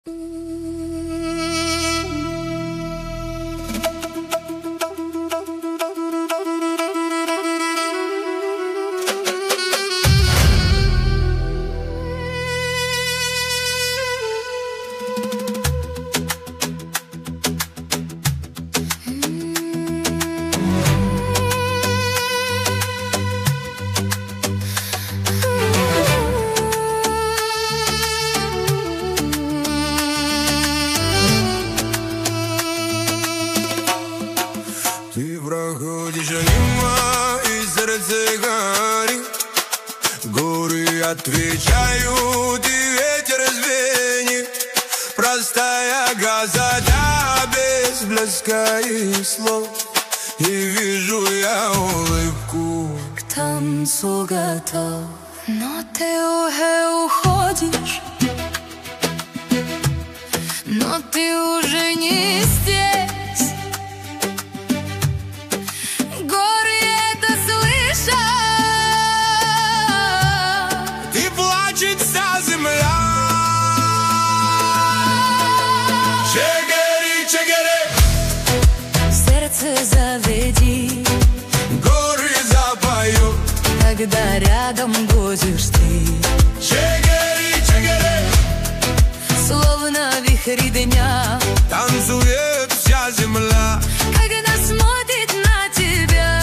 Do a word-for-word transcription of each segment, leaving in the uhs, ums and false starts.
Ты проходишь мимо, и сердце горит. Горы отвечают, и ветер звенит. Простая газота без блеска и слов. И вижу я улыбку. К танцу готов, но ты уже уходишь. Но ты уже не здесь. Горы это слышат. И плачет вся земля. Чегери, чегери. Сердце заведи. Горы запоют, когда рядом будешь ты. Чегери, чегери. Словно вихри дня танцует вся земля. когда смотрит на тебя.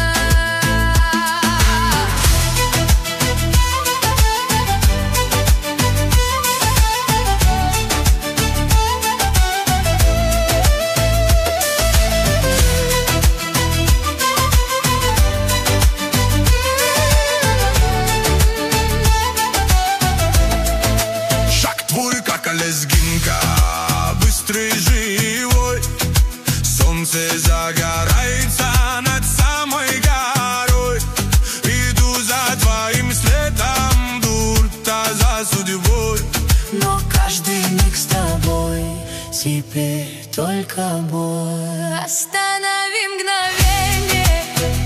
Шаг твой, как лезгинка, быстрый, живой. Солнце загорается над самой горой. Иду за твоим следом, дурта за судьбой. Но каждый миг с тобой теперь только бой. Останови мгновение.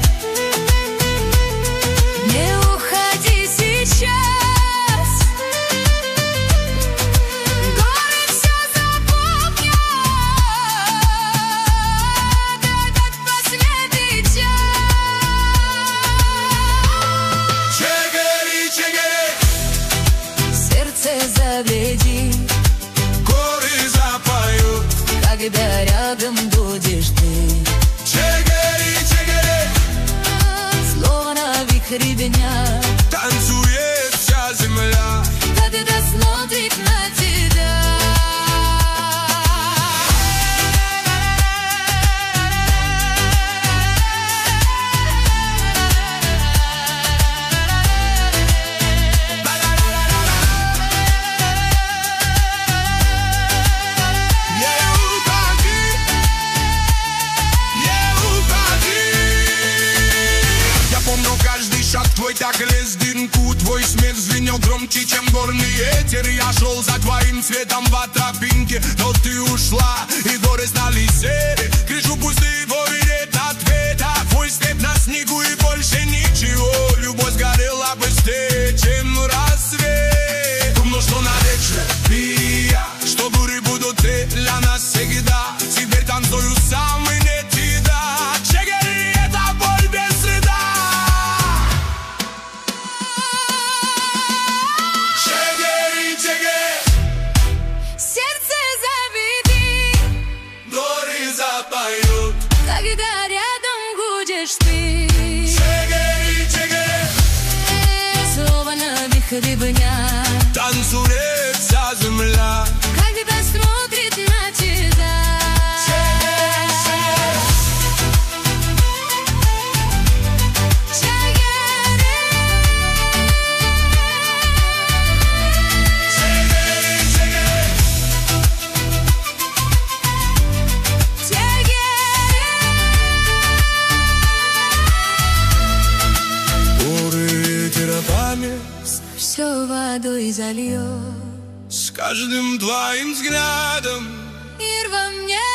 Не уходи сейчас. Горы все запомнят этот последний час. Чегери, чегери. Сердце заведи, Горы запоют, когда рядом будешь ты. чегери, чегери. Словно вихри дня Танцует вся земля. когда смотрит на тебя. Не уходи, не уходи. Я помню каждый шаг твой, так лезгинку. Твой смех звенел громче, чем горный ветер. Я шел за твоим цветом по тропинке, но ты ушла, и горы стали серы. Крышу пустые, твой нет ответа. Твой след на снегу и больше ничего. Любовь сгорела быстрее, чем рассвет. Думал, что навечно пия, что горы будут для нас всегда. Теперь танцую сам и нет тебя. Чегери, это боль без стыда. Чегери, чегери. Сердце заведи, Горы запоют, когда рядом будешь ты. чегери, чегери. Словно вихри дня Танцует вся земля. когда смотрит на тебя. Горы ветер память Все водой зальет, с каждым твоим взглядом. мир во мне